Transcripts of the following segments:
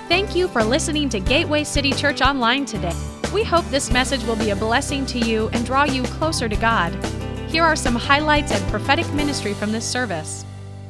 Thank you for listening to Gateway City Church Online today. We hope this message will be a blessing to you and draw you closer to God. Here are some highlights and prophetic ministry from this service.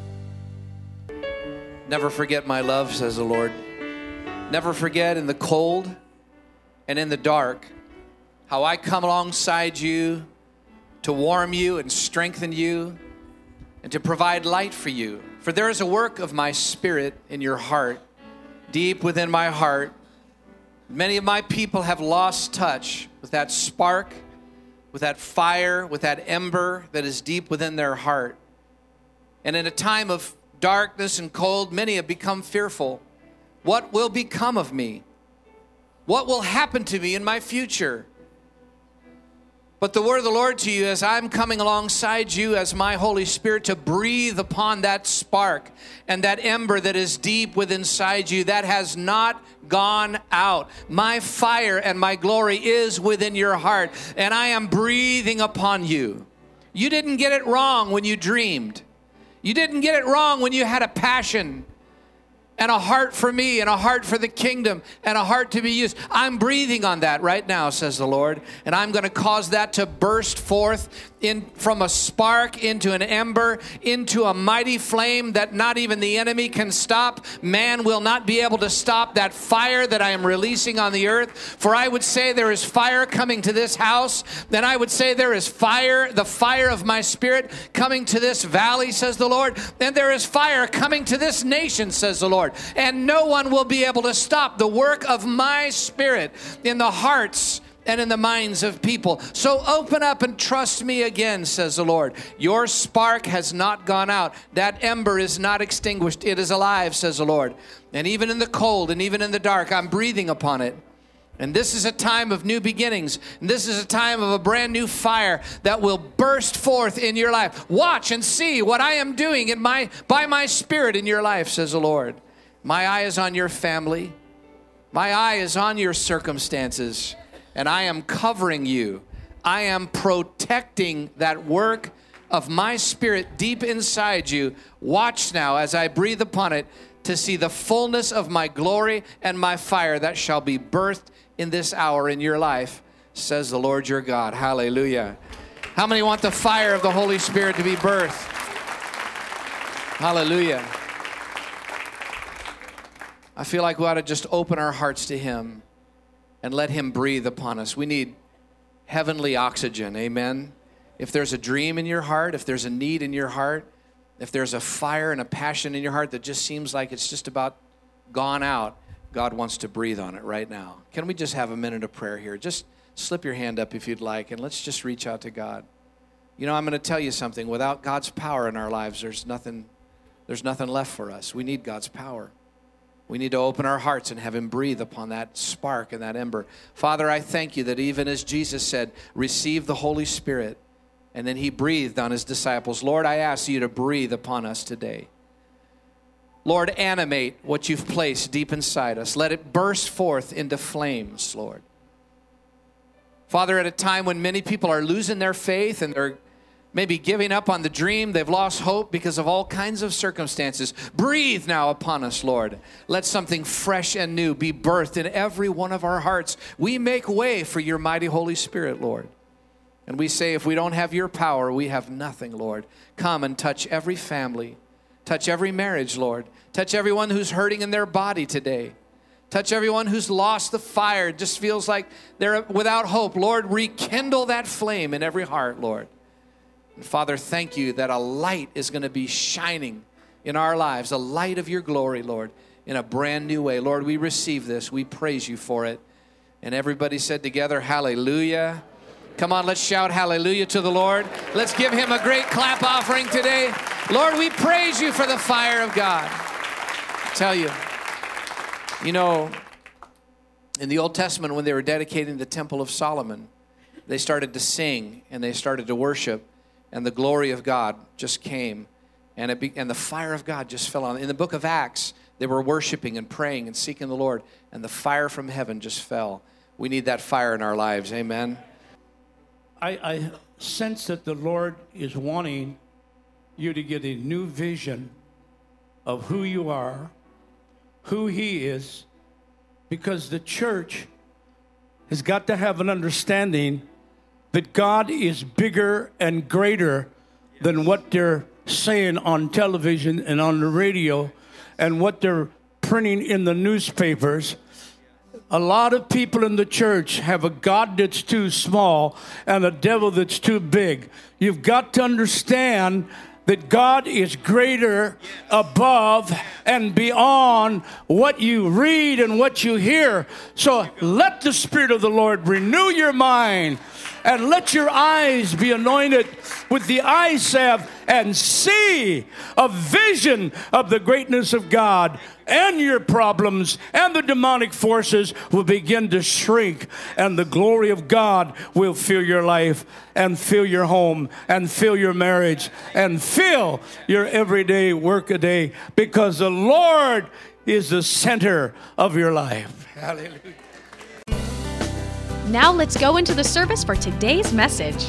Never forget my love, says the Lord. Never forget in the cold and in the dark how I come alongside you to warm you and strengthen you and to provide light for you. For there is a work of my Spirit in your heart, deep within my heart. Many of my people have lost touch with that spark, with that fire, with that ember that is deep within their heart. And in a time of darkness and cold, many have become fearful. What will become of me? What will happen to me in my future? But the word of the Lord to you is I'm coming alongside you as my Holy Spirit to breathe upon that spark and that ember that is deep within inside you that has not gone out. My fire and my glory is within your heart, and I am breathing upon you. You didn't get it wrong when you dreamed. You didn't get it wrong when you had a passion and a heart for me and a heart for the kingdom and a heart to be used. I'm breathing on that right now, says the Lord, and I'm going to cause that to burst forth from a spark into an ember, into a mighty flame that not even the enemy can stop. Man will not be able to stop that fire that I am releasing on the earth. For I would say there is fire coming to this house. Then I would say there is fire, the fire of my Spirit coming to this valley, says the Lord. And there is fire coming to this nation, says the Lord. And no one will be able to stop the work of my Spirit in the hearts and in the minds of people. So open up and trust me again, says the Lord. Your spark has not gone out. That ember is not extinguished. It is alive, says the Lord. And even in the cold and even in the dark, I'm breathing upon it. And this is a time of new beginnings. And this is a time of a brand new fire that will burst forth in your life. Watch and see what I am doing by my Spirit in your life, says the Lord. My eye is on your family. My eye is on your circumstances. And I am covering you. I am protecting that work of my Spirit deep inside you. Watch now as I breathe upon it to see the fullness of my glory and my fire that shall be birthed in this hour in your life, says the Lord your God. Hallelujah. How many want the fire of the Holy Spirit to be birthed? Hallelujah. I feel like we ought to just open our hearts to Him and let Him breathe upon us. We need heavenly oxygen, amen? If there's a dream in your heart, if there's a need in your heart, if there's a fire and a passion in your heart that just seems like it's just about gone out, God wants to breathe on it right now. Can we just have a minute of prayer here? Just slip your hand up if you'd like, and let's just reach out to God. You know, I'm going to tell you something. Without God's power in our lives, there's nothing left for us. We need God's power. We need to open our hearts and have Him breathe upon that spark and that ember. Father, I thank you that even as Jesus said, receive the Holy Spirit, and then He breathed on His disciples. Lord, I ask you to breathe upon us today. Lord, animate what you've placed deep inside us. Let it burst forth into flames, Lord. Father, at a time when many people are losing their faith and they're maybe giving up on the dream, they've lost hope because of all kinds of circumstances. Breathe now upon us, Lord. Let something fresh and new be birthed in every one of our hearts. We make way for your mighty Holy Spirit, Lord. And we say if we don't have your power, we have nothing, Lord. Come and touch every family. Touch every marriage, Lord. Touch everyone who's hurting in their body today. Touch everyone who's lost the fire, just feels like they're without hope. Lord, rekindle that flame in every heart, Lord. Father, thank you that a light is going to be shining in our lives, a light of your glory, Lord, in a brand new way. Lord, we receive this. We praise you for it. And everybody said together, hallelujah. Come on, let's shout hallelujah to the Lord. Let's give Him a great clap offering today. Lord, we praise you for the fire of God. I tell you, you know, in the Old Testament, when they were dedicating the Temple of Solomon, they started to sing and they started to worship. And the glory of God just came, and the fire of God just fell on. In the book of Acts, they were worshiping and praying and seeking the Lord, and the fire from heaven just fell. We need that fire in our lives. Amen. I sense that the Lord is wanting you to get a new vision of who you are, who He is, because the church has got to have an understanding that God is bigger and greater than what they're saying on television and on the radio and what they're printing in the newspapers. A lot of people in the church have a God that's too small and a devil that's too big. You've got to understand that God is greater, above, and beyond what you read and what you hear. So let the Spirit of the Lord renew your mind, and let your eyes be anointed with the eye salve and see a vision of the greatness of God, and your problems and the demonic forces will begin to shrink, and the glory of God will fill your life and fill your home and fill your marriage and fill your everyday work-a-day, because the Lord is the center of your life. Hallelujah. Now let's go into the service for today's message.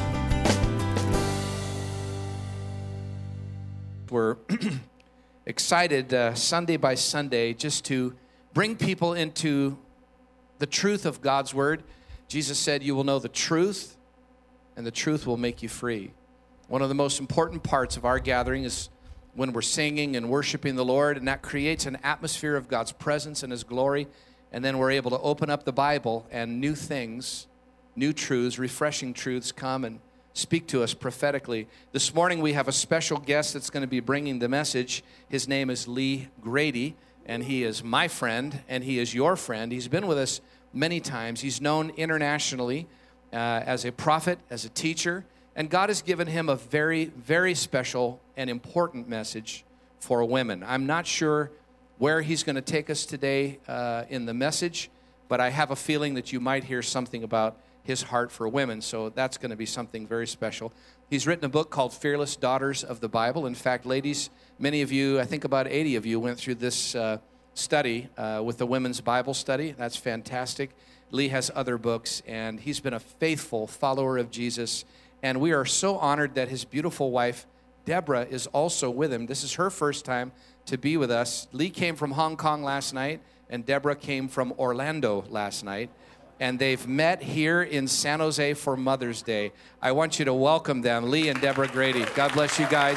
We're excited Sunday by Sunday just to bring people into the truth of God's Word. Jesus said, "You will know the truth, and the truth will make you free." One of the most important parts of our gathering is when we're singing and worshiping the Lord, and that creates an atmosphere of God's presence and His glory. And then we're able to open up the Bible, and new things, new truths, refreshing truths come and speak to us prophetically. This morning we have a special guest that's going to be bringing the message. His name is Lee Grady, and he is my friend, and he is your friend. He's been with us many times. He's known internationally as a prophet, as a teacher, and God has given him a very, very special and important message for women. I'm not sure where he's going to take us today in the message, but I have a feeling that you might hear something about his heart for women, so that's going to be something very special. He's written a book called Fearless Daughters of the Bible. In fact, ladies, many of you, I think about 80 of you, went through this study with the Women's Bible Study. That's fantastic. Lee has other books, and he's been a faithful follower of Jesus, and we are so honored that his beautiful wife, Deborah, is also with him. This is her first time to be with us. Lee came from Hong Kong last night, and Deborah came from Orlando last night, and they've met here in San Jose for Mother's Day. I want you to welcome them, Lee and Deborah Grady. God bless you guys.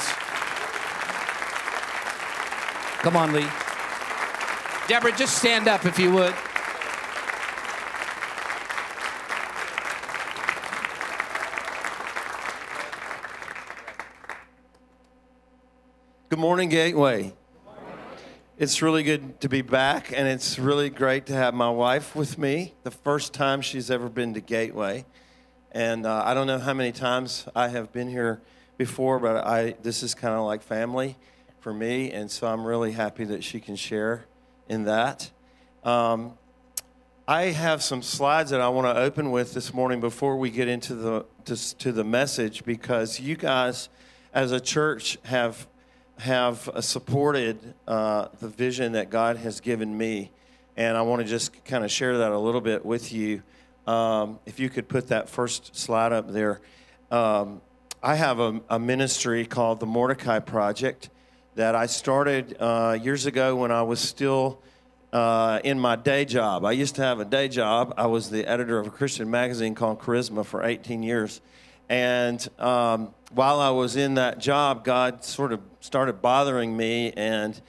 Come on, Lee. Deborah, just stand up if you would. Good morning, Gateway. It's really good to be back, and it's really great to have my wife with me, the first time she's ever been to Gateway. And I don't know how many times I have been here before, but this is kind of like family for me, and so I'm really happy that she can share in that. I have some slides that I want to open with this morning before we get into the message, because you guys as a church have supported the vision that God has given me, and I want to just kind of share that a little bit with you. If you could put that first slide up there. I have a ministry called the Mordecai Project that I started years ago when I was still in my day job. I used to have a day job. I was the editor of a Christian magazine called Charisma for 18 years. And while I was in that job, God sort of started bothering me and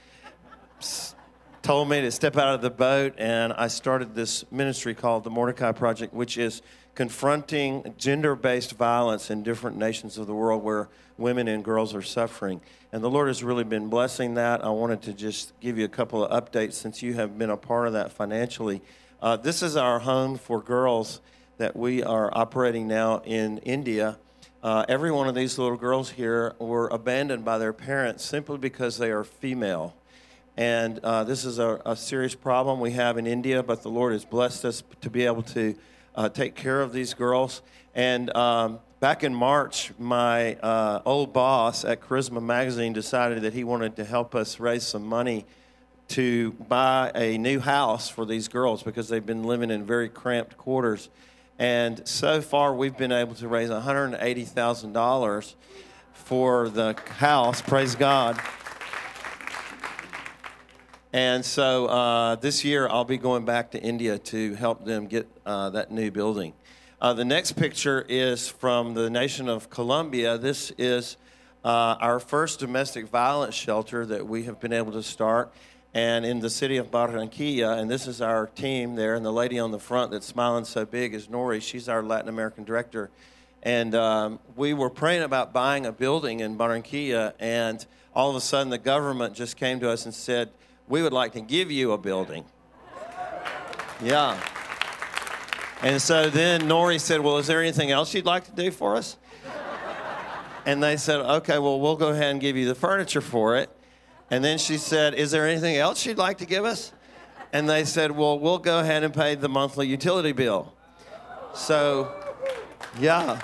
told me to step out of the boat, and I started this ministry called the Mordecai Project, which is confronting gender-based violence in different nations of the world where women and girls are suffering. And the Lord has really been blessing that. I wanted to just give you a couple of updates since you have been a part of that financially. This is our home for girls that we are operating now in India. Every one of these little girls here were abandoned by their parents simply because they are female. And this is a serious problem we have in India, but the Lord has blessed us to be able to take care of these girls. And back in March, my old boss at Charisma Magazine decided that he wanted to help us raise some money to buy a new house for these girls because they've been living in very cramped quarters. And so far, we've been able to raise $180,000 for the house. Praise God. And so this year I'll be going back to India to help them get that new building. The next picture is from the nation of Colombia. This is our first domestic violence shelter that we have been able to start, and in the city of Barranquilla. And this is our team there, and the lady on the front that's smiling so big is Nori. She's our Latin American director. And we were praying about buying a building in Barranquilla, and all of a sudden the government just came to us and said, we would like to give you a building. Yeah. And so then Nori said, well, is there anything else you'd like to do for us? And they said, okay, well, we'll go ahead and give you the furniture for it. And then she said, is there anything else you'd like to give us? And they said, well, we'll go ahead and pay the monthly utility bill. So, yeah.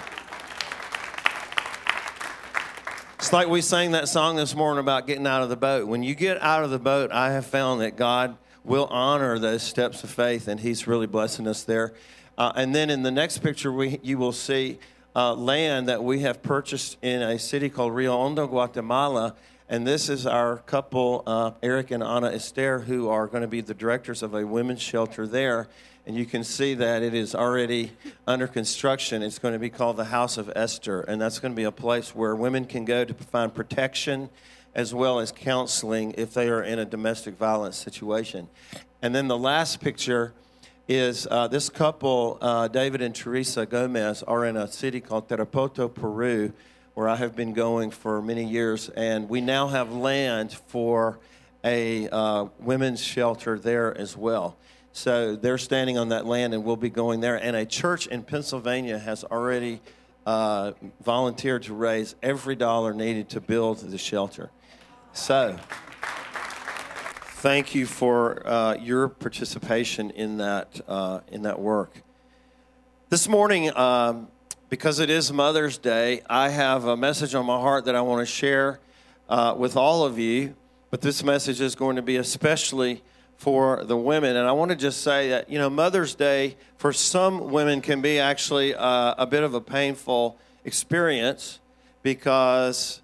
It's like we sang that song this morning about getting out of the boat. When you get out of the boat, I have found that God will honor those steps of faith, and he's really blessing us there. And then in the next picture, you will see land that we have purchased in a city called Rio Hondo, Guatemala. And this is our couple, Eric and Ana Esther, who are going to be the directors of a women's shelter there. And you can see that it is already under construction. It's going to be called the House of Esther. And that's going to be a place where women can go to find protection as well as counseling if they are in a domestic violence situation. And then the last picture is this couple, David and Teresa Gomez, are in a city called Tarapoto, Peru, where I have been going for many years. And we now have land for a women's shelter there as well. So they're standing on that land, and we'll be going there. And a church in Pennsylvania has already volunteered to raise every dollar needed to build the shelter. So thank you for your participation in that work. This morning, because it is Mother's Day, I have a message on my heart that I want to share with all of you. But this message is going to be especially for the women. And I want to just say that, Mother's Day for some women can be actually a bit of a painful experience because,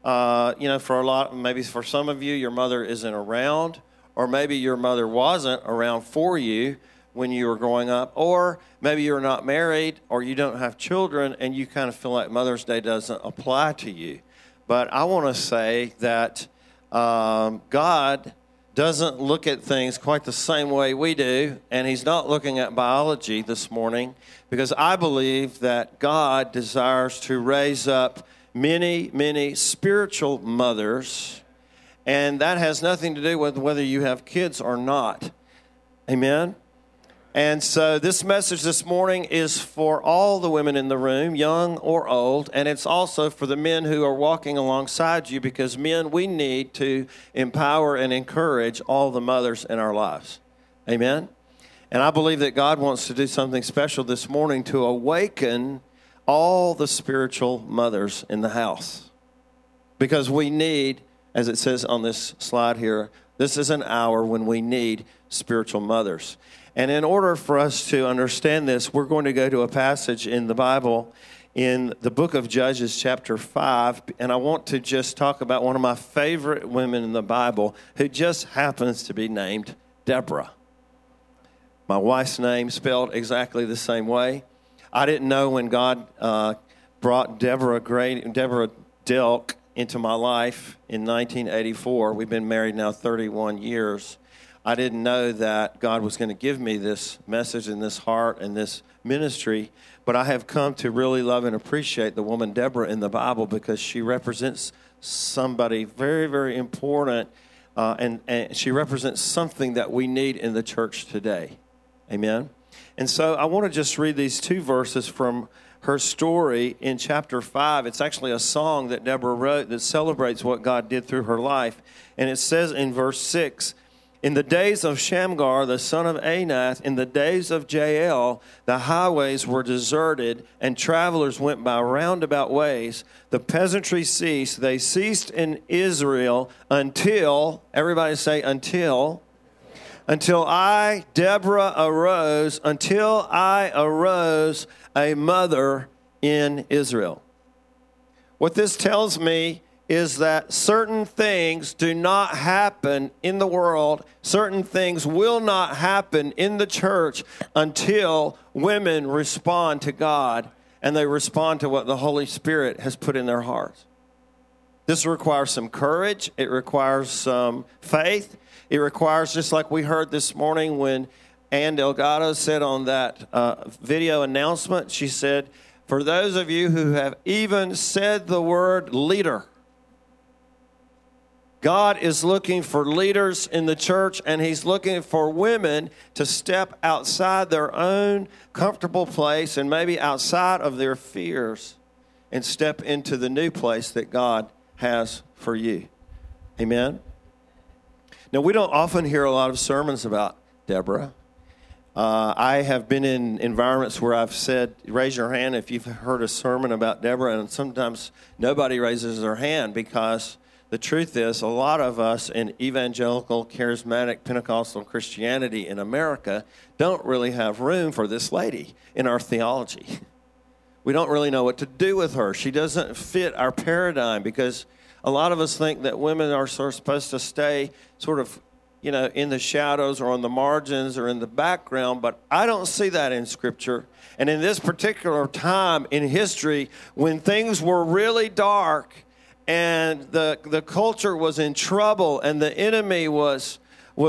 maybe for some of you, your mother isn't around, or maybe your mother wasn't around for you when you were growing up, or maybe you're not married or you don't have children and you kind of feel like Mother's Day doesn't apply to you. But I want to say that God doesn't look at things quite the same way we do, and he's not looking at biology this morning, because I believe that God desires to raise up many, many spiritual mothers, and that has nothing to do with whether you have kids or not. Amen? And so this message this morning is for all the women in the room, young or old, and it's also for the men who are walking alongside you, because men, we need to empower and encourage all the mothers in our lives. Amen? And I believe that God wants to do something special this morning to awaken all the spiritual mothers in the house. Because we need, as it says on this slide here, this is an hour when we need spiritual mothers. And in order for us to understand this, we're going to go to a passage in the Bible in the book of Judges, chapter 5. And I want to just talk about one of my favorite women in the Bible who just happens to be named Deborah. My wife's name spelled exactly the same way. I didn't know when God brought Deborah Delk into my life in 1984. We've been married now 31 years. I didn't know that God was going to give me this message and this heart and this ministry, but I have come to really love and appreciate the woman Deborah in the Bible, because she represents somebody very, very important, and she represents something that we need in the church today. Amen? And so I want to just read these two verses from her story in chapter 5. It's actually a song that Deborah wrote that celebrates what God did through her life. And it says in verse 6, "In the days of Shamgar, the son of Anath, in the days of Jael, the highways were deserted, and travelers went by roundabout ways. The peasantry ceased. They ceased in Israel until," everybody say until I, Deborah, arose, until I arose a mother in Israel. What this tells me is that certain things do not happen in the world. Certain things will not happen in the church until women respond to God and they respond to what the Holy Spirit has put in their hearts. This requires some courage. It requires some faith. It requires, just like we heard this morning when Ann Delgado said on that video announcement, she said, for those of you who have even said the word leader, God is looking for leaders in the church, and he's looking for women to step outside their own comfortable place and maybe outside of their fears and step into the new place that God has for you. Amen? Now, we don't often hear a lot of sermons about Deborah. I have been in environments where I've said, raise your hand if you've heard a sermon about Deborah, and sometimes nobody raises their hand because the truth is, a lot of us in evangelical, charismatic, Pentecostal Christianity in America don't really have room for this lady in our theology. We don't really know what to do with her. She doesn't fit our paradigm because a lot of us think that women are supposed to stay sort of, in the shadows or on the margins or in the background, but I don't see that in Scripture. And in this particular time in history, when things were really dark, and the culture was in trouble, and the enemy was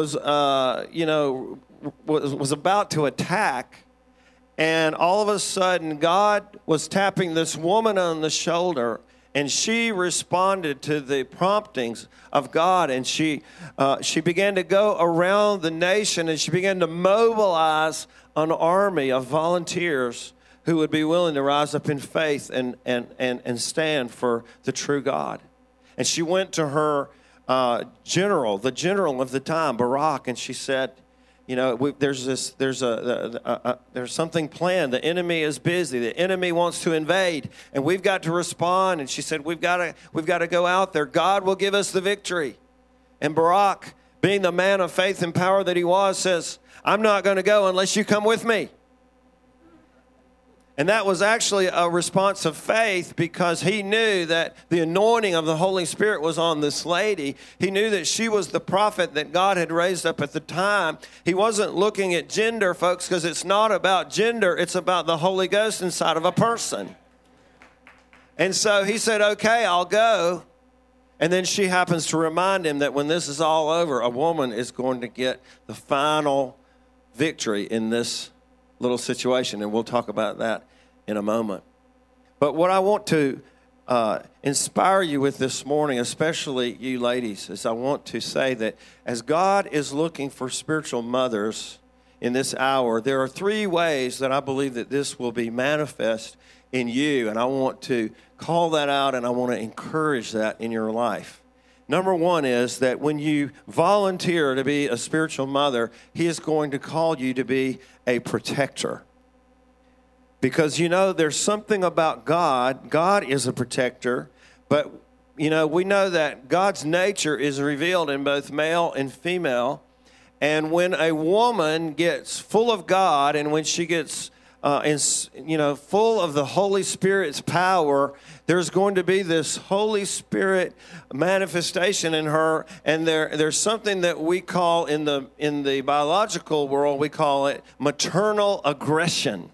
about to attack, and all of a sudden God was tapping this woman on the shoulder, and she responded to the promptings of God, and she began to go around the nation, and she began to mobilize an army of volunteers who would be willing to rise up in faith and stand for the true God. And she went to her general, the general of the time, Barak, and she said, there's something planned. The enemy is busy. The enemy wants to invade, and we've got to respond. And she said, we've got to go out there. God will give us the victory. And Barak, being the man of faith and power that he was, says, I'm not going to go unless you come with me. And that was actually a response of faith because he knew that the anointing of the Holy Spirit was on this lady. He knew that she was the prophet that God had raised up at the time. He wasn't looking at gender, folks, because it's not about gender. It's about the Holy Ghost inside of a person. And so he said, okay, I'll go. And then she happens to remind him that when this is all over, a woman is going to get the final victory in this little situation, and we'll talk about that in a moment. But what I want to inspire you with this morning, especially you ladies, is I want to say that as God is looking for spiritual mothers in this hour, there are 3 ways that I believe that this will be manifest in you, and I want to call that out, and I want to encourage that in your life. Number 1 is that when you volunteer to be a spiritual mother, he is going to call you to be a protector. Because, there's something about God. God is a protector. But, we know that God's nature is revealed in both male and female. And when a woman gets full of God and when she gets full of the Holy Spirit's power, there's going to be this Holy Spirit manifestation in her, and there's something that we call in the biological world, we call it maternal aggression.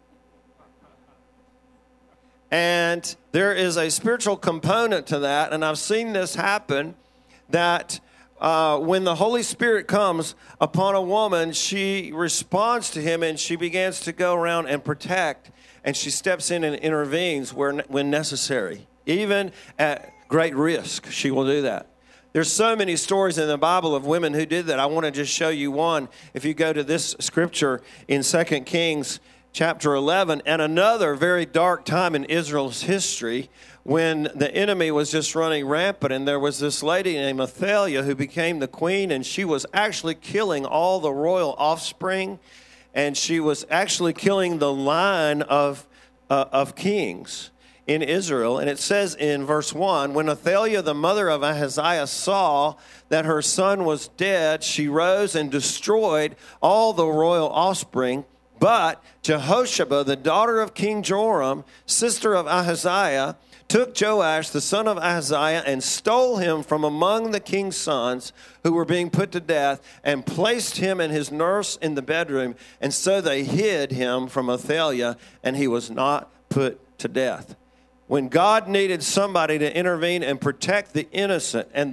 And there is a spiritual component to that, and I've seen this happen, that when the Holy Spirit comes upon a woman, she responds to him and she begins to go around and protect, and she steps in and intervenes when necessary. Even at great risk, she will do that. There's so many stories in the Bible of women who did that. I want to just show you one. If you go to this scripture in 2 Kings chapter 11, and another very dark time in Israel's history, when the enemy was just running rampant, and there was this lady named Athaliah who became the queen, and she was actually killing all the royal offspring, and she was actually killing the line of kings in Israel. And it says in verse 1, when Athaliah, the mother of Ahaziah, saw that her son was dead, she rose and destroyed all the royal offspring. But Jehosheba, the daughter of King Joram, sister of Ahaziah, took Joash, the son of Ahaziah, and stole him from among the king's sons who were being put to death, and placed him and his nurse in the bedroom. And so they hid him from Athaliah, and he was not put to death. When God needed somebody to intervene and protect the innocent and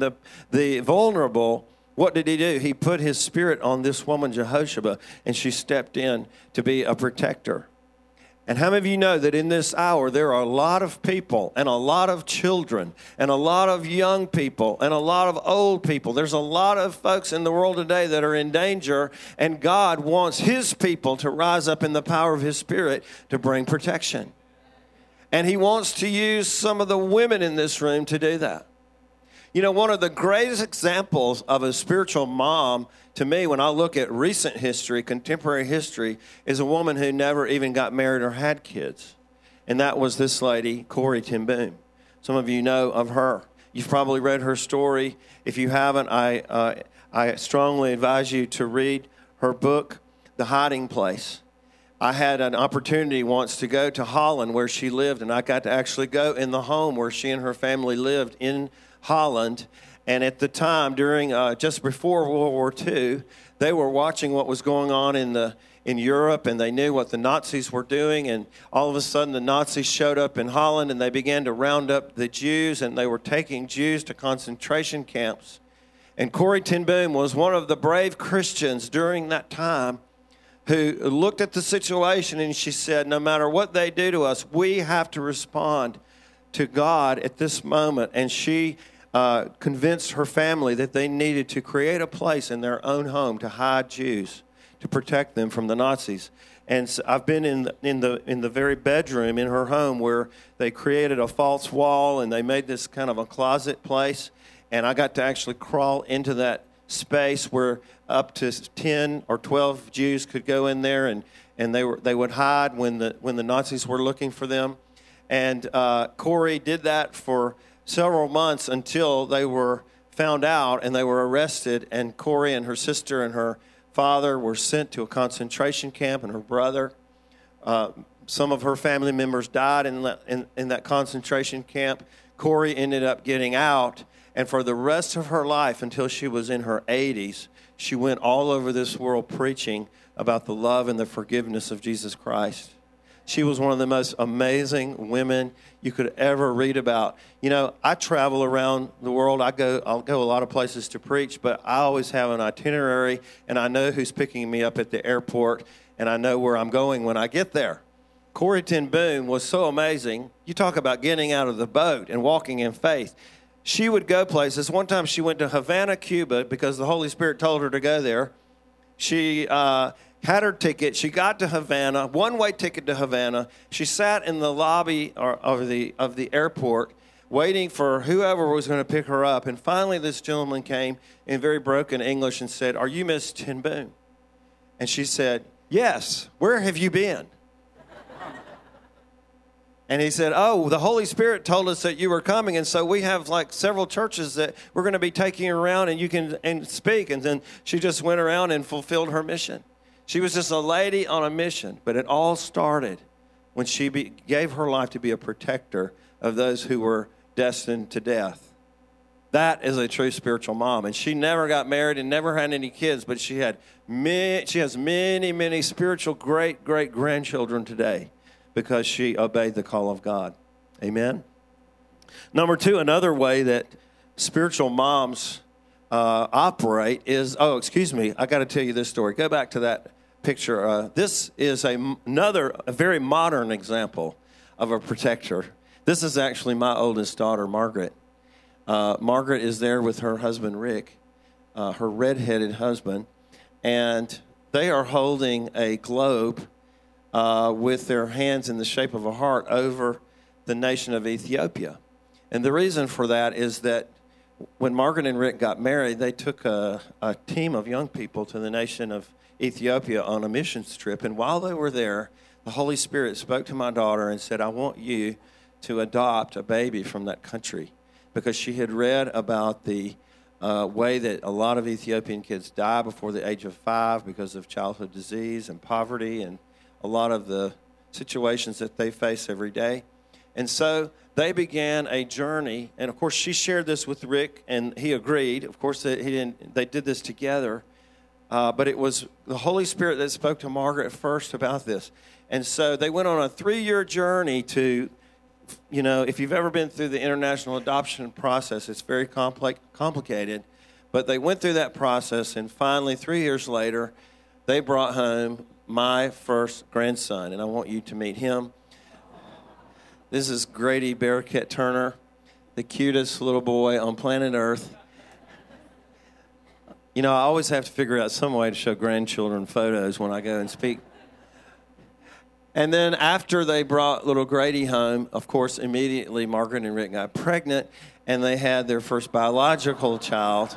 the vulnerable, what did he do? He put his spirit on this woman, Jehosheba, and she stepped in to be a protector. And how many of you know that in this hour there are a lot of people and a lot of children and a lot of young people and a lot of old people? There's a lot of folks in the world today that are in danger, and God wants his people to rise up in the power of his spirit to bring protection. And he wants to use some of the women in this room to do that. You know, one of the greatest examples of a spiritual mom to me, when I look at recent history, contemporary history, is a woman who never even got married or had kids. And that was this lady, Corrie ten Boom. Some of you know of her. You've probably read her story. If you haven't, I strongly advise you to read her book, The Hiding Place. I had an opportunity once to go to Holland where she lived, and I got to actually go in the home where she and her family lived in Holland. And at the time, during just before World War II, they were watching what was going on in Europe, and they knew what the Nazis were doing. And all of a sudden, the Nazis showed up in Holland, and they began to round up the Jews, and they were taking Jews to concentration camps. And Corrie ten Boom was one of the brave Christians during that time who looked at the situation, and she said, no matter what they do to us, we have to respond to God at this moment. And she convinced her family that they needed to create a place in their own home to hide Jews, to protect them from the Nazis. And so I've been in the very bedroom in her home where they created a false wall, and they made this kind of a closet place. And I got to actually crawl into that space where up to 10 or 12 Jews could go in there, and they would hide when the Nazis were looking for them. And Corrie did that for several months until they were found out and they were arrested. And Corrie and her sister and her father were sent to a concentration camp, and her brother. Some of her family members died in that concentration camp. Corrie ended up getting out, and for the rest of her life, until she was in her 80s, she went all over this world preaching about the love and the forgiveness of Jesus Christ. She was one of the most amazing women you could ever read about. You know, I travel around the world. I'll go a lot of places to preach, but I always have an itinerary, and I know who's picking me up at the airport, and I know where I'm going when I get there. Corrie ten Boom was so amazing. You talk about getting out of the boat and walking in faith. She would go places. One time she went to Havana, Cuba, because the Holy Spirit told her to go there. She had her ticket. She got to Havana, one-way ticket to Havana. She sat in the lobby of the airport waiting for whoever was going to pick her up. And finally this gentleman came in very broken English and said, "Are you Miss ten Boom?" And she said, "Yes. Where have you been?" And he said, "Oh, the Holy Spirit told us that you were coming, and so we have like several churches that we're going to be taking you around, and you can speak." And then she just went around and fulfilled her mission. She was just a lady on a mission, but it all started when she gave her life to be a protector of those who were destined to death. That is a true spiritual mom, and she never got married and never had any kids, but she has many spiritual great grandchildren today, because she obeyed the call of God. Amen? Number two, another way that spiritual moms operate is, I got to tell you this story. Go back to that picture. This is a very modern example of a protector. This is actually my oldest daughter, Margaret. Margaret is there with her husband, Rick, her redheaded husband, and they are holding a globe with their hands in the shape of a heart over the nation of Ethiopia. And the reason for that is that when Margaret and Rick got married, they took a team of young people to the nation of Ethiopia on a missions trip. And while they were there, the Holy Spirit spoke to my daughter and said, "I want you to adopt a baby from that country," because she had read about the way that a lot of Ethiopian kids die before the age of 5 because of childhood disease and poverty and a lot of the situations that they face every day. And so they began a journey. And, of course, she shared this with Rick, and he agreed. Of course, they did this together. But it was the Holy Spirit that spoke to Margaret first about this. And so they went on a 3-year journey to, you know, if you've ever been through the international adoption process, it's very complicated. But they went through that process, and finally, 3 years later, they brought home my first grandson. And I want you to meet him. This is Grady Bearcat Turner, the cutest little boy on planet Earth. You know, I always have to figure out some way to show grandchildren photos when I go and speak. And then after they brought little Grady home, of course, immediately Margaret and Rick got pregnant, and they had their first biological child.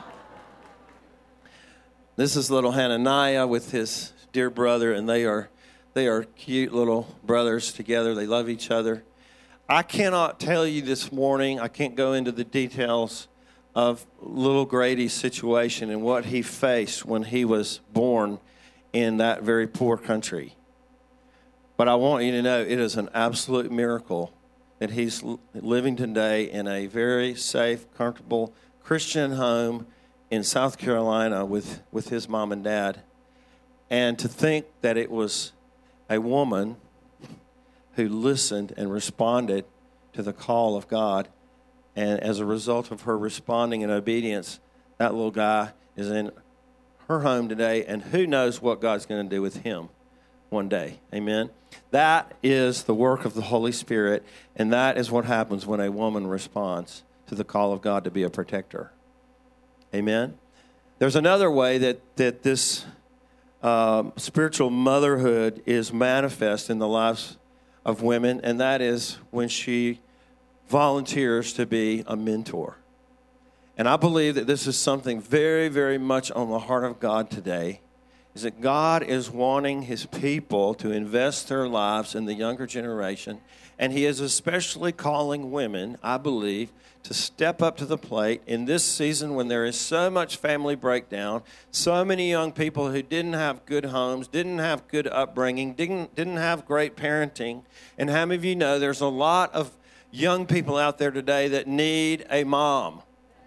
This is little Hananiah with his dear brother, and they are cute little brothers together. They love each other. I cannot tell you this morning, I can't go into the details of little Grady's situation and what he faced when he was born in that very poor country. But I want you to know it is an absolute miracle that he's living today in a very safe, comfortable Christian home in South Carolina with his mom and dad. And to think that it was a woman who listened and responded to the call of God. And as a result of her responding in obedience, that little guy is in her home today, and who knows what God's going to do with him one day. Amen? That is the work of the Holy Spirit, and that is what happens when a woman responds to the call of God to be a protector. Amen? There's another way that this spiritual motherhood is manifest in the lives of women, and that is when she volunteers to be a mentor. And I believe that this is something very, very much on the heart of God today, is that God is wanting his people to invest their lives in the younger generation, and he is especially calling women, I believe, to step up to the plate in this season when there is so much family breakdown, so many young people who didn't have good homes, didn't have good upbringing, didn't have great parenting. And how many of you know there's a lot of young people out there today that need a mom?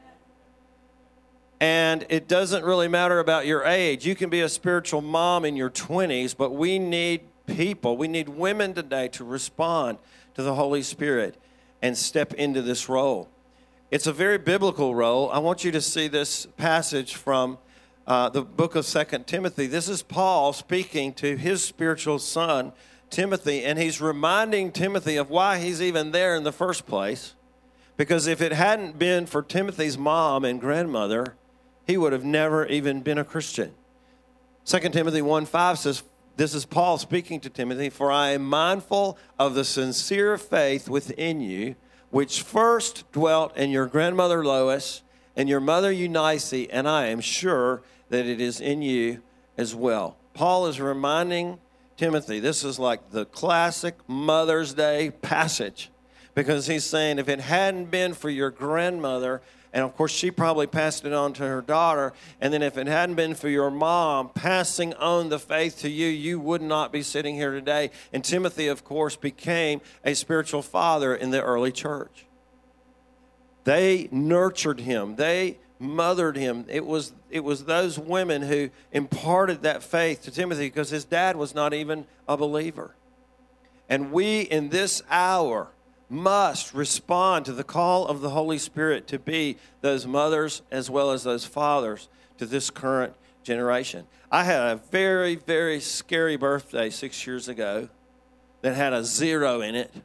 And it doesn't really matter about your age. You can be a spiritual mom in your 20s, but we need people, we need women today to respond to the Holy Spirit and step into this role. It's a very biblical role. I want you to see this passage from the book of 2 Timothy. This is Paul speaking to his spiritual son, Timothy, and he's reminding Timothy of why he's even there in the first place. Because if it hadn't been for Timothy's mom and grandmother, he would have never even been a Christian. 2 Timothy 1:5 says, this is Paul speaking to Timothy, "For I am mindful of the sincere faith within you, which first dwelt in your grandmother Lois and your mother Eunice, and I am sure that it is in you as well." Paul is reminding Timothy, this is like the classic Mother's Day passage, because he's saying if it hadn't been for your grandmother, and of course she probably passed it on to her daughter, and then if it hadn't been for your mom passing on the faith to you, you would not be sitting here today. And Timothy, of course, became a spiritual father in the early church. They nurtured him. They mothered him. It was those women who imparted that faith to Timothy, because his dad was not even a believer. And we in this hour must respond to the call of the Holy Spirit to be those mothers as well as those fathers to this current generation. I had a very, very scary birthday 6 years ago that had a 0 in it.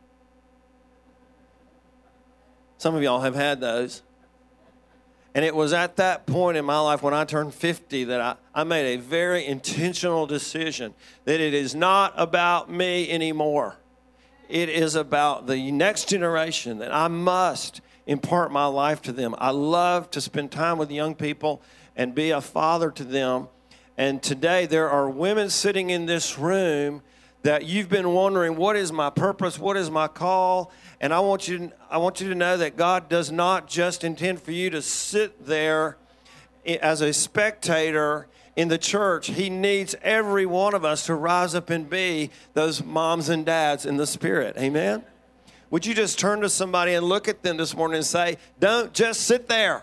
Some of y'all have had those. And it was at that point in my life when I turned 50 that I made a very intentional decision that it is not about me anymore. It is about the next generation, that I must impart my life to them. I love to spend time with young people and be a father to them. And today there are women sitting in this room that you've been wondering, what is my purpose? What is my call? And I want you to know that God does not just intend for you to sit there as a spectator in the church. He needs every one of us to rise up and be those moms and dads in the Spirit. Amen? Would you just turn to somebody and look at them this morning and say, don't just sit there.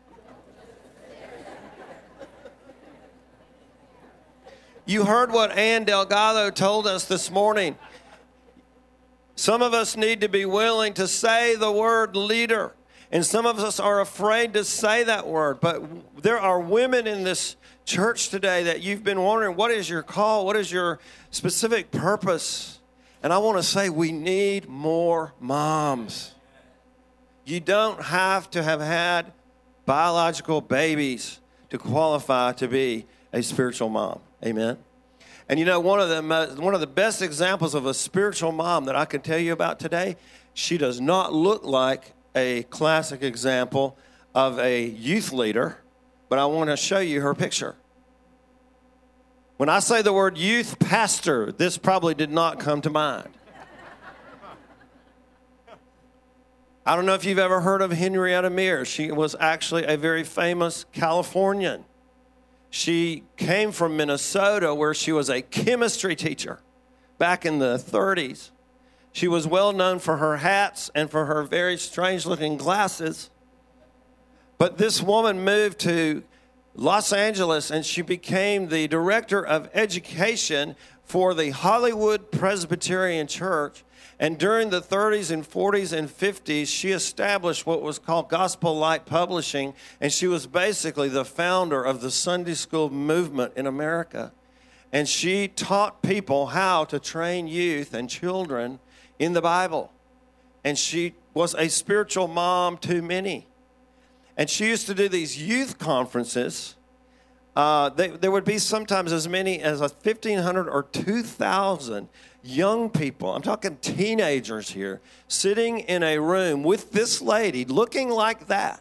You heard what Ann Delgado told us this morning. Some of us need to be willing to say the word leader. And some of us are afraid to say that word. But there are women in this church today that you've been wondering, what is your call? What is your specific purpose? And I want to say we need more moms. You don't have to have had biological babies to qualify to be a spiritual mom. Amen. And you know, one of the best examples of a spiritual mom that I can tell you about today, she does not look like a classic example of a youth leader, but I want to show you her picture. When I say the word youth pastor, this probably did not come to mind. I don't know if you've ever heard of Henrietta Mears. She was actually a very famous Californian. She came from Minnesota, where she was a chemistry teacher back in the 30s. She was well known for her hats and for her very strange-looking glasses. But this woman moved to Los Angeles, and she became the director of education for the Hollywood Presbyterian Church. And during the 30s and 40s and 50s, she established what was called Gospel Light Publishing, and she was basically the founder of the Sunday school movement in America. And she taught people how to train youth and children in the Bible. And she was a spiritual mom to many. And she used to do these youth conferences. There would be sometimes as many as 1,500 or 2,000 young people, I'm talking teenagers here, sitting in a room with this lady looking like that,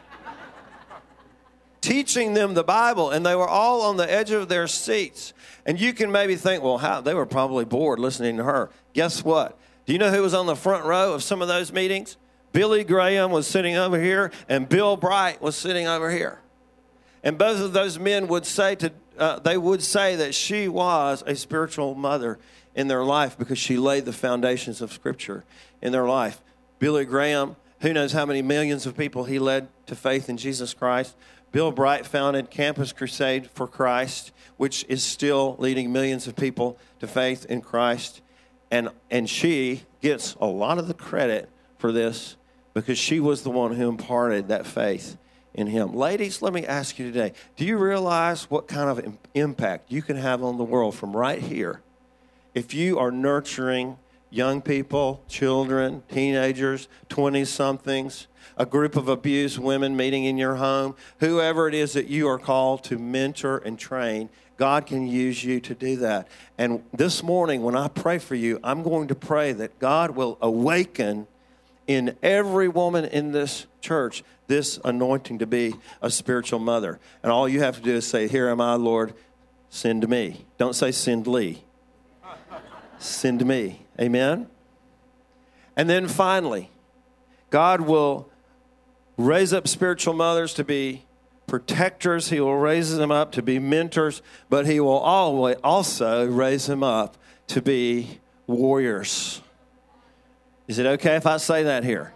teaching them the Bible, and they were all on the edge of their seats. And you can maybe think, well, how? They were probably bored listening to her. Guess what? Do you know who was on the front row of some of those meetings? Billy Graham was sitting over here, and Bill Bright was sitting over here. And both of those men would say that she was a spiritual mother in their life because she laid the foundations of Scripture in their life. Billy Graham, who knows how many millions of people he led to faith in Jesus Christ. Bill Bright founded Campus Crusade for Christ, which is still leading millions of people to faith in Christ. And she gets a lot of the credit for this because she was the one who imparted that faith in him. Ladies, let me ask you today, do you realize what kind of impact you can have on the world from right here if you are nurturing young people, children, teenagers, 20-somethings, a group of abused women meeting in your home, whoever it is that you are called to mentor and train, God can use you to do that. And this morning, when I pray for you, I'm going to pray that God will awaken in every woman in this church this anointing to be a spiritual mother. And all you have to do is say, here am I, Lord, send me. Don't say send Lee. Send me. Amen? And then finally, God will raise up spiritual mothers to be protectors. He will raise them up to be mentors, but he will always also raise them up to be warriors. Is it okay if I say that here?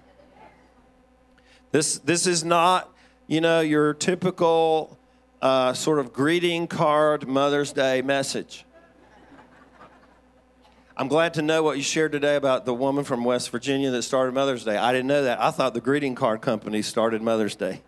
This is not, your typical sort of greeting card Mother's Day message. I'm glad to know what you shared today about the woman from West Virginia that started Mother's Day. I didn't know that. I thought the greeting card company started Mother's Day.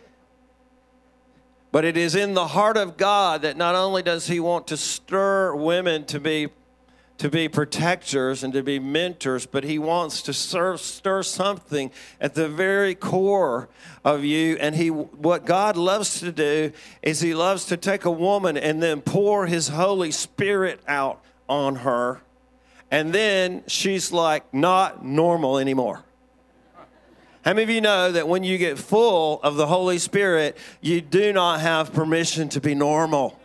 But it is in the heart of God that not only does he want to stir women to be protectors and to be mentors, but he wants to stir something at the very core of you. And what God loves to do is he loves to take a woman and then pour his Holy Spirit out on her. And then she's like not normal anymore. How many of you know that when you get full of the Holy Spirit, you do not have permission to be normal?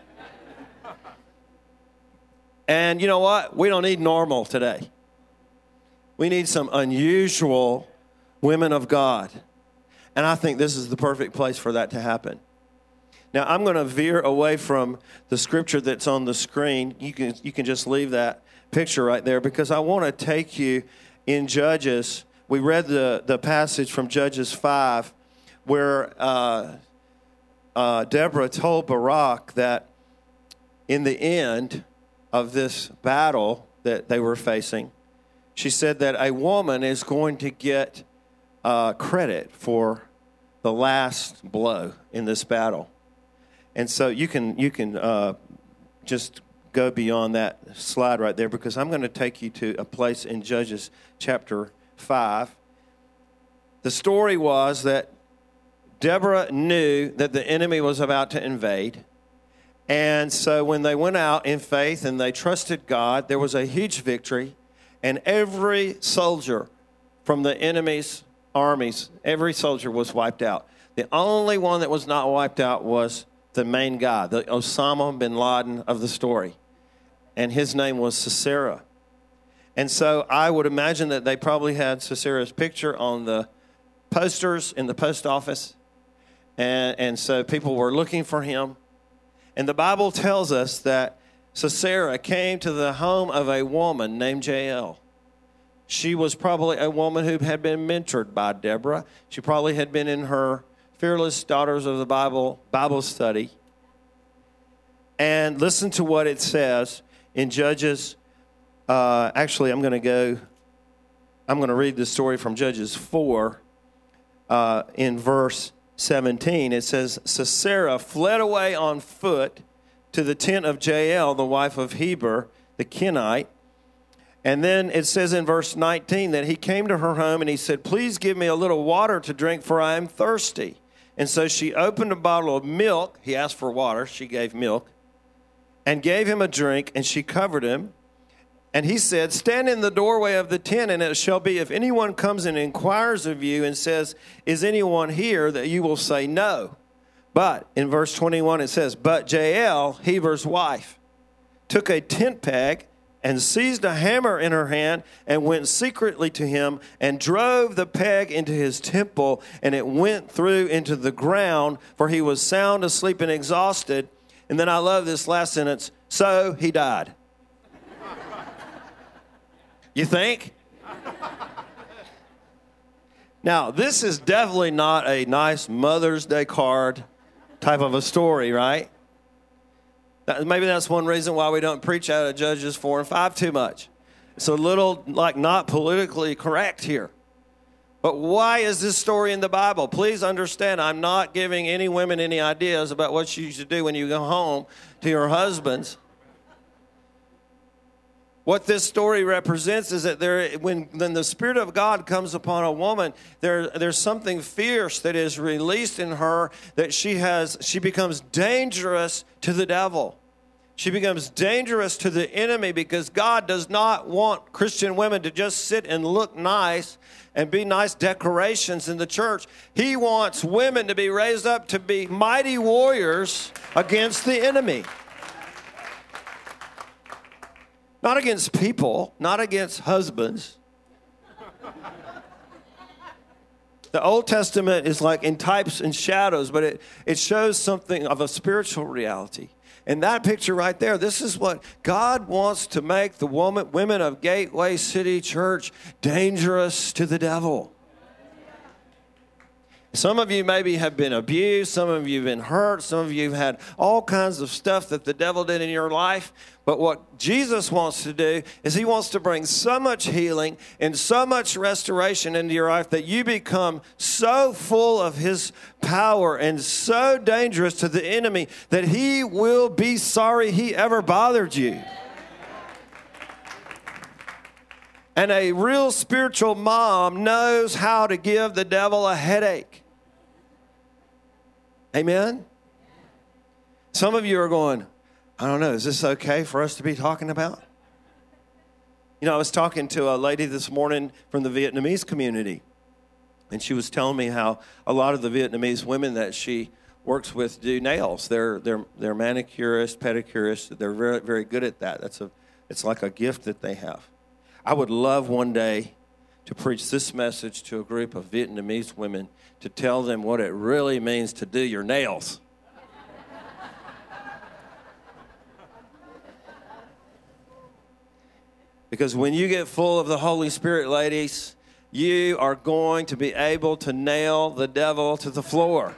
And you know what? We don't need normal today. We need some unusual women of God. And I think this is the perfect place for that to happen. Now, I'm going to veer away from the scripture that's on the screen. You can just leave that picture right there because I want to take you in Judges, we read the passage from Judges 5 where Deborah told Barak that in the end of this battle that they were facing, she said that a woman is going to get credit for the last blow in this battle. And so you can just go beyond that slide right there, because I'm going to take you to a place in Judges chapter 5. The story was that Deborah knew that the enemy was about to invade. And so when they went out in faith and they trusted God, there was a huge victory. And every soldier from the enemy's armies, every soldier was wiped out. The only one that was not wiped out was the main guy, the Osama bin Laden of the story. And his name was Sisera. And so I would imagine that they probably had Sisera's picture on the posters in the post office. And so people were looking for him. And the Bible tells us that Sisera came to the home of a woman named Jael. She was probably a woman who had been mentored by Deborah. She probably had been in her Fearless Daughters of the Bible study. And listen to what it says in Judges. Actually, I'm going to read the story from Judges 4 in verse 17. It says, Sisera fled away on foot to the tent of Jael, the wife of Heber, the Kenite. And then it says in verse 19 that he came to her home and he said, please give me a little water to drink, for I am thirsty. And so she opened a bottle of milk. He asked for water. She gave milk and gave him a drink, and she covered him. And he said, stand in the doorway of the tent, and it shall be, if anyone comes and inquires of you and says, is anyone here, that you will say no. But in verse 21 it says, but Jael, Heber's wife, took a tent peg and seized a hammer in her hand and went secretly to him and drove the peg into his temple, and it went through into the ground, for he was sound asleep and exhausted. And then I love this last sentence, so he died. You think? Now, this is definitely not a nice Mother's Day card type of a story, right? Maybe that's one reason why we don't preach out of Judges 4 and 5 too much. It's a little, not politically correct here. But why is this story in the Bible? Please understand, I'm not giving any women any ideas about what you should do when you go home to your husbands. What this story represents is that when the Spirit of God comes upon a woman, there's something fierce that is released in her, that she becomes dangerous to the devil. She becomes dangerous to the enemy, because God does not want Christian women to just sit and look nice and be nice decorations in the church. He wants women to be raised up to be mighty warriors against the enemy. Not against people, not against husbands. The Old Testament is like in types and shadows, but it shows something of a spiritual reality. And that picture right there, this is what God wants to make the women of Gateway City Church dangerous to the devil. Some of you maybe have been abused. Some of you have been hurt. Some of you have had all kinds of stuff that the devil did in your life. But what Jesus wants to do is he wants to bring so much healing and so much restoration into your life that you become so full of his power and so dangerous to the enemy that he will be sorry he ever bothered you. And a real spiritual mom knows how to give the devil a headache. Amen? Some of you are going, I don't know, is this okay for us to be talking about? You know, I was talking to a lady this morning from the Vietnamese community, and she was telling me how a lot of the Vietnamese women that she works with do nails. They're manicurists, pedicurists. They're very, very good at that. It's like a gift that they have. I would love one day to preach this message to a group of Vietnamese women to tell them what it really means to do your nails. Because when you get full of the Holy Spirit, ladies, you are going to be able to nail the devil to the floor.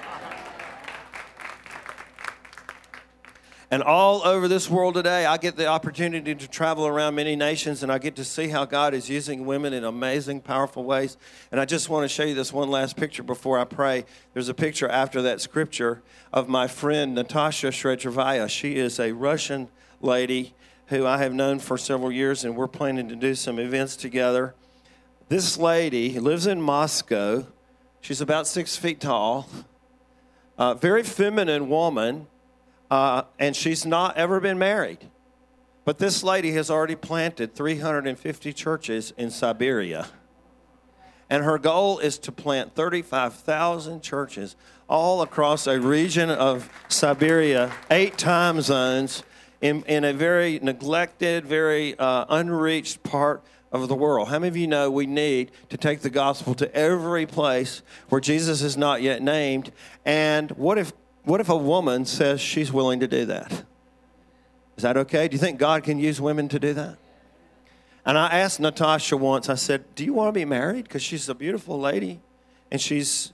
And all over this world today, I get the opportunity to travel around many nations, and I get to see how God is using women in amazing, powerful ways. And I just want to show you this one last picture before I pray. There's a picture after that scripture of my friend Natasha Shredrovaya. She is a Russian lady who I have known for several years, and we're planning to do some events together. This lady lives in Moscow. She's about 6 feet tall, very feminine woman. And she's not ever been married. But this lady has already planted 350 churches in Siberia. And her goal is to plant 35,000 churches all across a region of Siberia, 8 time zones, in a very neglected, very unreached part of the world. How many of you know we need to take the gospel to every place where Jesus is not yet named? And what if a woman says she's willing to do that? Is that okay? Do you think God can use women to do that? And I asked Natasha once, I said, do you want to be married? Because she's a beautiful lady. And she's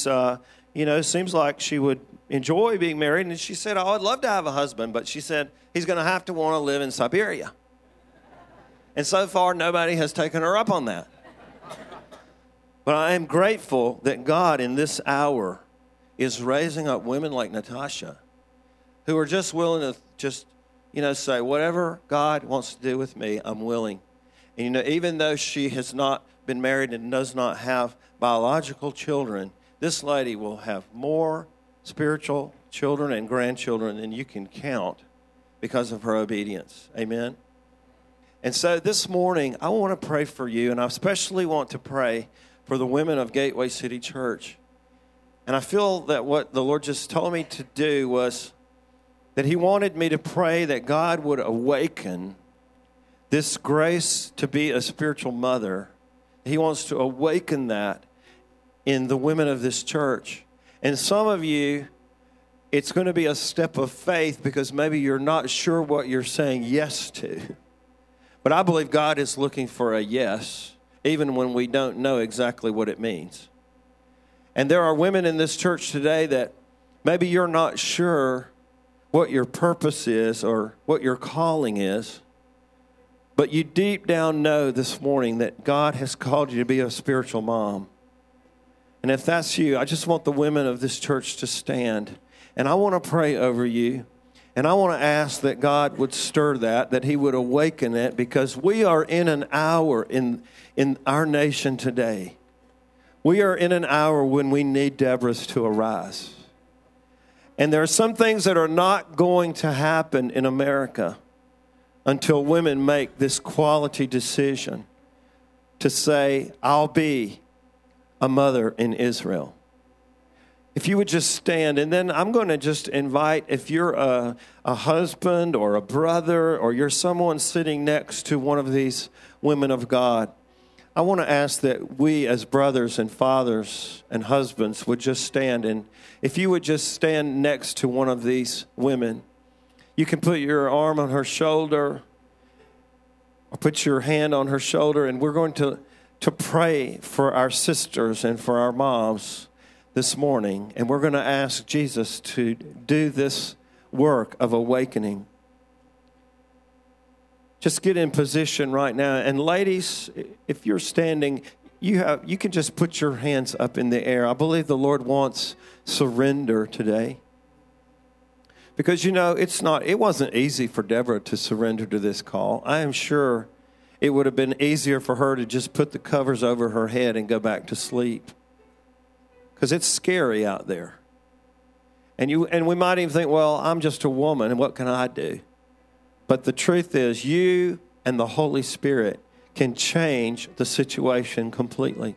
seems like she would enjoy being married. And she said, oh, I'd love to have a husband. But she said, he's going to have to want to live in Siberia. And so far, nobody has taken her up on that. But I am grateful that God in this hour is raising up women like Natasha who are just willing to say, whatever God wants to do with me, I'm willing. And, even though she has not been married and does not have biological children, this lady will have more spiritual children and grandchildren than you can count because of her obedience. Amen? And so this morning, I want to pray for you, and I especially want to pray for the women of Gateway City Church. And I feel that what the Lord just told me to do was that He wanted me to pray that God would awaken this grace to be a spiritual mother. He wants to awaken that in the women of this church. And some of you, it's going to be a step of faith because maybe you're not sure what you're saying yes to. But I believe God is looking for a yes, even when we don't know exactly what it means. And there are women in this church today that maybe you're not sure what your purpose is or what your calling is, but you deep down know this morning that God has called you to be a spiritual mom. And if that's you, I just want the women of this church to stand. And I want to pray over you. And I want to ask that God would stir that He would awaken it, because we are in an hour in our nation today. We are in an hour when we need Deborahs to arise. And there are some things that are not going to happen in America until women make this quality decision to say, I'll be a mother in Israel. If you would just stand, and then I'm going to just invite, if you're a husband or a brother or you're someone sitting next to one of these women of God, I want to ask that we as brothers and fathers and husbands would just stand. And if you would just stand next to one of these women, you can put your arm on her shoulder or put your hand on her shoulder, and we're going to pray for our sisters and for our moms this morning. And we're going to ask Jesus to do this work of awakening. Just get in position right now. And ladies, if you're standing, you can just put your hands up in the air. I believe the Lord wants surrender today. Because, it wasn't easy for Deborah to surrender to this call. I am sure it would have been easier for her to just put the covers over her head and go back to sleep. Because it's scary out there. And we might even think, well, I'm just a woman, and what can I do? But the truth is, you and the Holy Spirit can change the situation completely.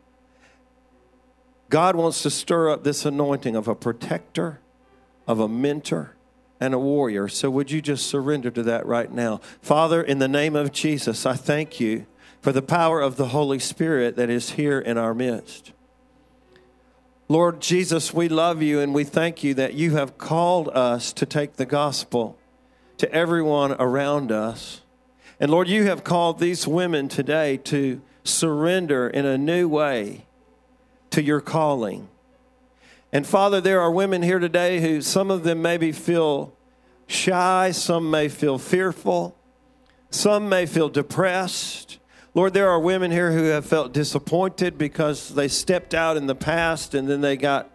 God wants to stir up this anointing of a protector, of a mentor, and a warrior. So would you just surrender to that right now? Father, in the name of Jesus, I thank you for the power of the Holy Spirit that is here in our midst. Lord Jesus, we love you, and we thank you that you have called us to take the gospel to everyone around us. And Lord, you have called these women today to surrender in a new way to your calling. And Father, there are women here today who some of them maybe feel shy, some may feel fearful, some may feel depressed. Lord, there are women here who have felt disappointed because they stepped out in the past and then they got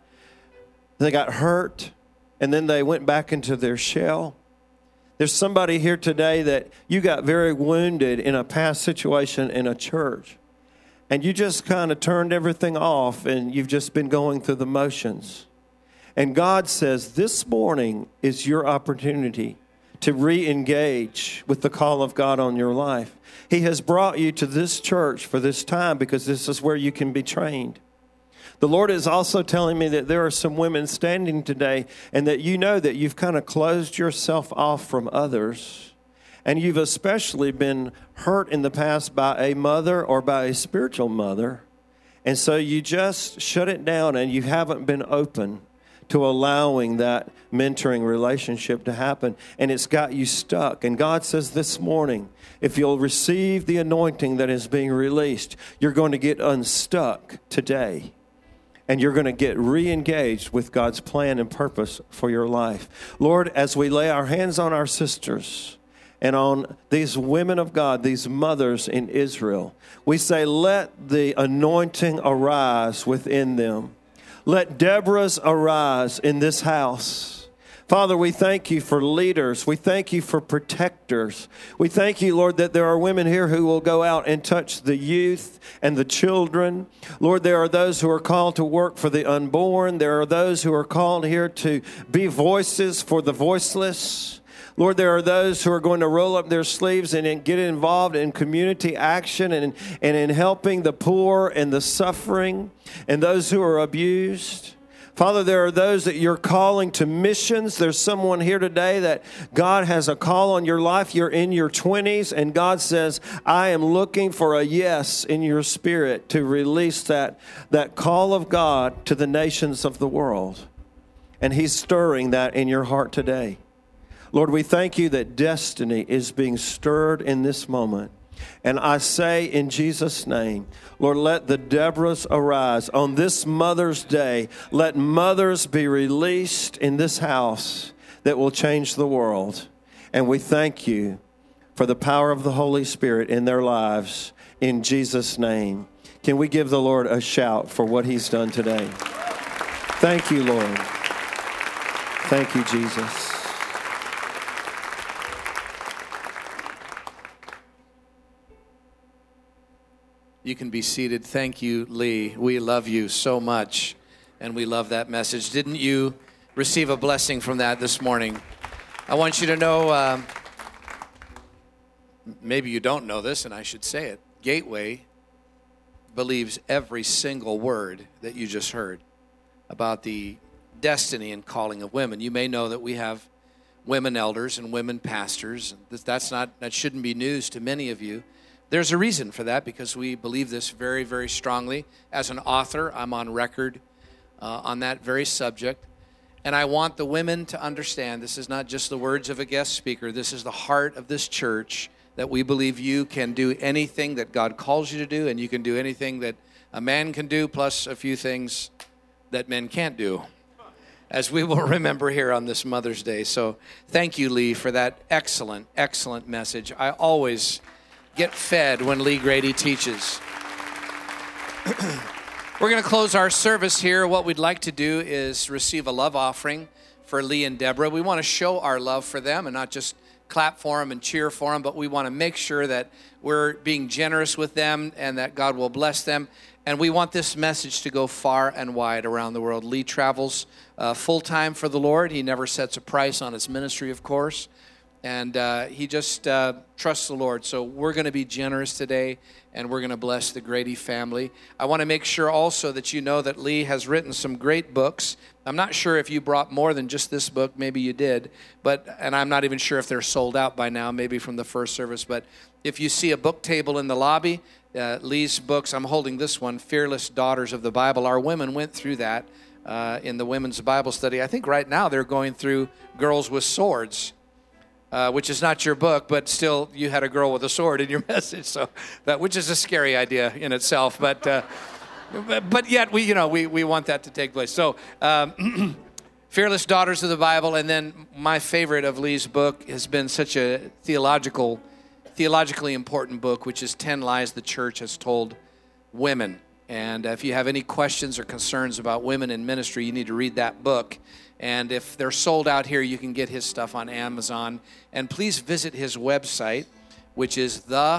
hurt and then they went back into their shell. There's somebody here today that you got very wounded in a past situation in a church. And you just kind of turned everything off and you've just been going through the motions. And God says this morning is your opportunity to re-engage with the call of God on your life. He has brought you to this church for this time because this is where you can be trained. The Lord is also telling me that there are some women standing today and that you know that you've kind of closed yourself off from others. And you've especially been hurt in the past by a mother or by a spiritual mother. And so you just shut it down and you haven't been open to allowing that mentoring relationship to happen. And it's got you stuck. And God says this morning, if you'll receive the anointing that is being released, you're going to get unstuck today. And you're going to get re-engaged with God's plan and purpose for your life. Lord, as we lay our hands on our sisters and on these women of God, these mothers in Israel, we say, let the anointing arise within them. Let Deborahs arise in this house. Father, we thank you for leaders. We thank you for protectors. We thank you, Lord, that there are women here who will go out and touch the youth and the children. Lord, there are those who are called to work for the unborn. There are those who are called here to be voices for the voiceless. Lord, there are those who are going to roll up their sleeves and get involved in community action and in helping the poor and the suffering and those who are abused. Father, there are those that you're calling to missions. There's someone here today that God has a call on your life. You're in your 20s, and God says, I am looking for a yes in your spirit to release that call of God to the nations of the world. And He's stirring that in your heart today. Lord, we thank you that destiny is being stirred in this moment. And I say in Jesus' name, Lord, let the Deborahs arise. On this Mother's Day, let mothers be released in this house that will change the world. And we thank you for the power of the Holy Spirit in their lives. In Jesus' name. Can we give the Lord a shout for what He's done today? Thank you, Lord. Thank you, Jesus. You can be seated. Thank you, Lee. We love you so much, and we love that message. Didn't you receive a blessing from that this morning? I want you to know, maybe you don't know this, and I should say it. Gateway believes every single word that you just heard about the destiny and calling of women. You may know that we have women elders and women pastors. That shouldn't be news to many of you. There's a reason for that because we believe this very, very strongly. As an author, I'm on record on that very subject. And I want the women to understand this is not just the words of a guest speaker. This is the heart of this church, that we believe you can do anything that God calls you to do, and you can do anything that a man can do, plus a few things that men can't do, as we will remember here on this Mother's Day. So thank you, Lee, for that excellent, excellent message. I always get fed when Lee Grady teaches. We're going to close our service here. What we'd like to do is receive a love offering for Lee and Deborah. We want to show our love for them and not just clap for them and cheer for them, but we want to make sure that we're being generous with them and that God will bless them. And we want this message to go far and wide around the world. Lee travels full-time for the Lord. He never sets a price on his ministry, of course. And he just trusts the Lord. So we're going to be generous today, and we're going to bless the Grady family. I want to make sure also that you know that Lee has written some great books. I'm not sure if you brought more than just this book. Maybe you did. And I'm not even sure if they're sold out by now, maybe from the first service. But if you see a book table in the lobby, Lee's books, I'm holding this one, Fearless Daughters of the Bible. Our women went through that in the women's Bible study. I think right now they're going through Girls with Swords. which is not your book, but still you had a girl with a sword in your message, so which is a scary idea in itself. But yet we want that to take place. So Fearless Daughters of the Bible, and then my favorite of Lee's book has been such a theologically important book, which is 10 Lies the Church Has Told Women. And if you have any questions or concerns about women in ministry, you need to read that book. And if they're sold out here, you can get his stuff on Amazon. And please visit his website, which is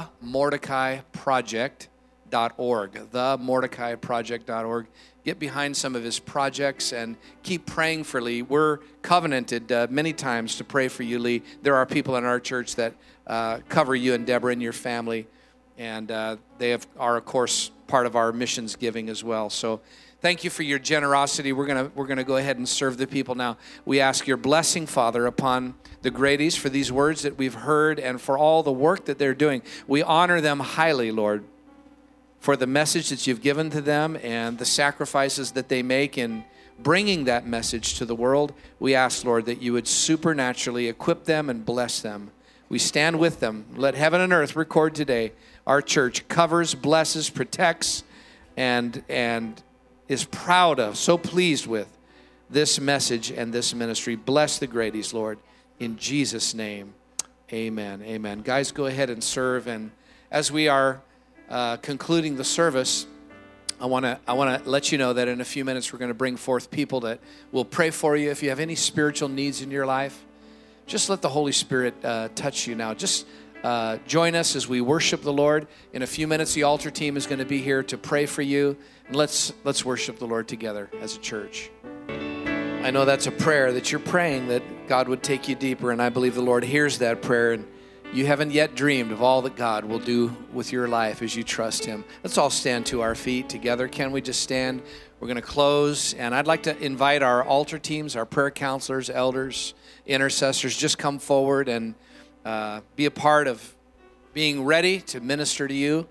themordecaiproject.org, themordecaiproject.org. Get behind some of his projects and keep praying for Lee. We're covenanted many times to pray for you, Lee. There are people in our church that cover you and Deborah and your family, and they are, of course, part of our missions giving as well. So thank you for your generosity. We're gonna go ahead and serve the people now. We ask your blessing, Father, upon the Grady's for these words that we've heard and for all the work that they're doing. We honor them highly, Lord, for the message that you've given to them and the sacrifices that they make in bringing that message to the world. We ask, Lord, that you would supernaturally equip them and bless them. We stand with them. Let heaven and earth record today. Our church covers, blesses, protects, and is proud of, so pleased with this message and this ministry. Bless the Grady's, Lord, in Jesus' name. Amen. Amen. Guys, go ahead and serve. And as we are concluding the service, I want to let you know that in a few minutes we're going to bring forth people that will pray for you. If you have any spiritual needs in your life, just let the Holy Spirit touch you now. Just join us as we worship the Lord. In a few minutes, the altar team is going to be here to pray for you. And let's worship the Lord together as a church. I know that's a prayer that you're praying, that God would take you deeper, and I believe the Lord hears that prayer, and you haven't yet dreamed of all that God will do with your life as you trust Him. Let's all stand to our feet together. Can we just stand? We're going to close, and I'd like to invite our altar teams, our prayer counselors, elders, intercessors, just come forward and be a part of being ready to minister to you.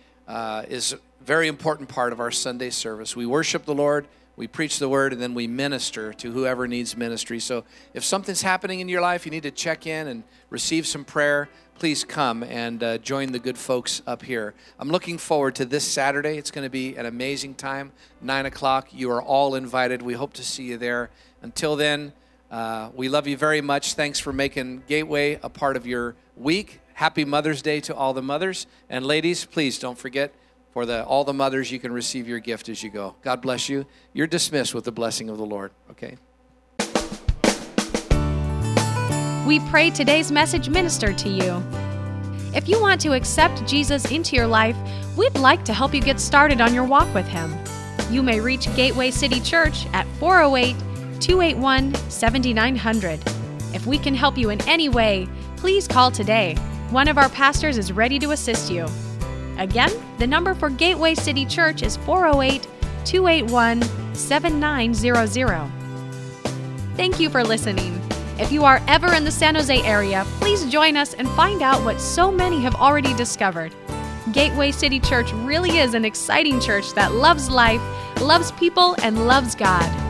Is a very important part of our Sunday service. We worship the Lord, we preach the word, and then we minister to whoever needs ministry. So if something's happening in your life, you need to check in and receive some prayer, please come and join the good folks up here. I'm looking forward to this Saturday. It's going to be an amazing time, 9 o'clock. You are all invited. We hope to see you there. Until then, we love you very much. Thanks for making Gateway a part of your week. Happy Mother's Day to all the mothers. And ladies, please don't forget, for all the mothers, you can receive your gift as you go. God bless you. You're dismissed with the blessing of the Lord. Okay? We pray today's message ministered to you. If you want to accept Jesus into your life, we'd like to help you get started on your walk with Him. You may reach Gateway City Church at 408-281-7900. If we can help you in any way, please call today. One of our pastors is ready to assist you. Again, the number for Gateway City Church is 408-281-7900. Thank you for listening. If you are ever in the San Jose area, please join us and find out what so many have already discovered. Gateway City Church really is an exciting church that loves life, loves people, and loves God.